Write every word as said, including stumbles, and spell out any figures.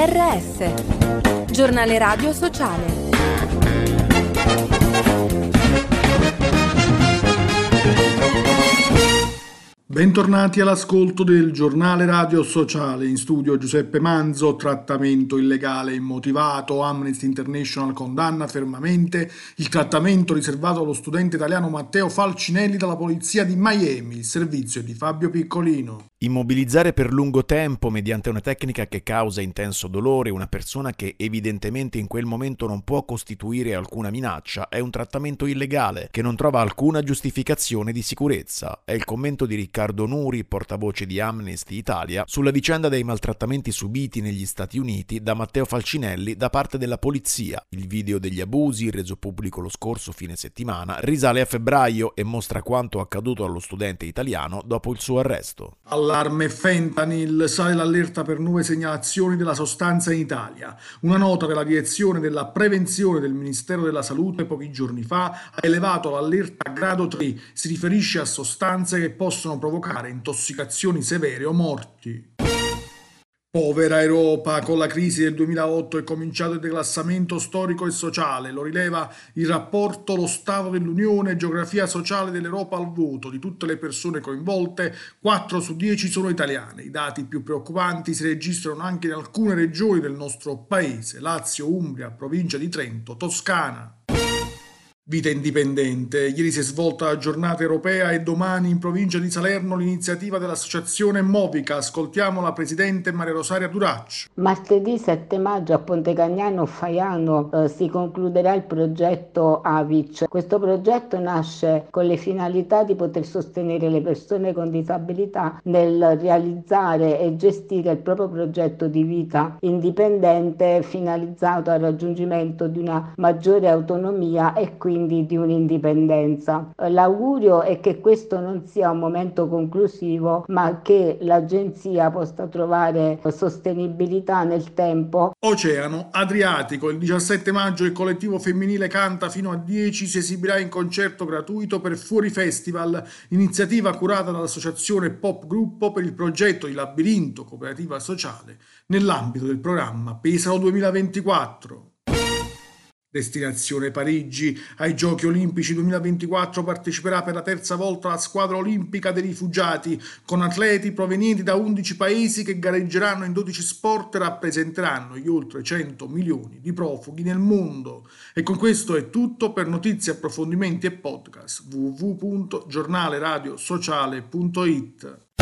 R S, giornale radio sociale. Bentornati all'ascolto del giornale radio sociale. In studio Giuseppe Manzo. Trattamento illegale e immotivato. Amnesty International condanna fermamente il trattamento riservato allo studente italiano Matteo Falcinelli dalla polizia di Miami. Il servizio è di Fabio Piccolino. Immobilizzare per lungo tempo mediante una tecnica che causa intenso dolore una persona che evidentemente in quel momento non può costituire alcuna minaccia è un trattamento illegale che non trova alcuna giustificazione di sicurezza. È il commento di Riccardo Nuri, portavoce di Amnesty Italia, sulla vicenda dei maltrattamenti subiti negli Stati Uniti da Matteo Falcinelli da parte della polizia. Il video degli abusi, reso pubblico lo scorso fine settimana, risale a febbraio e mostra quanto accaduto allo studente italiano dopo il suo arresto. Allarme fentanyl, sale l'allerta per nuove segnalazioni della sostanza in Italia. Una nota della direzione della prevenzione del Ministero della Salute pochi giorni fa ha elevato l'allerta a grado tre. Si riferisce a sostanze che possono provocare intossicazioni severe o morti. Povera Europa, con la crisi del duemilaotto è cominciato il declassamento storico e sociale, lo rileva il rapporto Lo Stato dell'Unione, geografia sociale dell'Europa al voto. Di tutte le persone coinvolte, quattro su dieci sono italiane. I dati più preoccupanti si registrano anche in alcune regioni del nostro paese: Lazio, Umbria, provincia di Trento, Toscana. Vita indipendente. Ieri si è svolta la giornata europea e domani in provincia di Salerno l'iniziativa dell'associazione Movica. Ascoltiamo la presidente Maria Rosaria Duracci. Martedì sette maggio a Ponte Cagnano Faiano eh, si concluderà il progetto A V I C. Questo progetto nasce con le finalità di poter sostenere le persone con disabilità nel realizzare e gestire il proprio progetto di vita indipendente finalizzato al raggiungimento di una maggiore autonomia e quindi di un'indipendenza. L'augurio è che questo non sia un momento conclusivo, ma che l'agenzia possa trovare sostenibilità nel tempo. Oceano Adriatico. Il diciassette maggio il collettivo femminile Canta fino a dieci si esibirà in concerto gratuito per Fuori Festival, iniziativa curata dall'associazione Pop Gruppo per il progetto di Labirinto Cooperativa Sociale nell'ambito del programma Pesaro duemilaventiquattro. Destinazione Parigi. Ai Giochi Olimpici duemilaventiquattro parteciperà per la terza volta la squadra olimpica dei rifugiati, con atleti provenienti da undici paesi che gareggeranno in dodici sport e rappresenteranno gli oltre cento milioni di profughi nel mondo. E con questo è tutto. Per notizie, approfondimenti e podcast w w w punto giornale radio sociale punto it.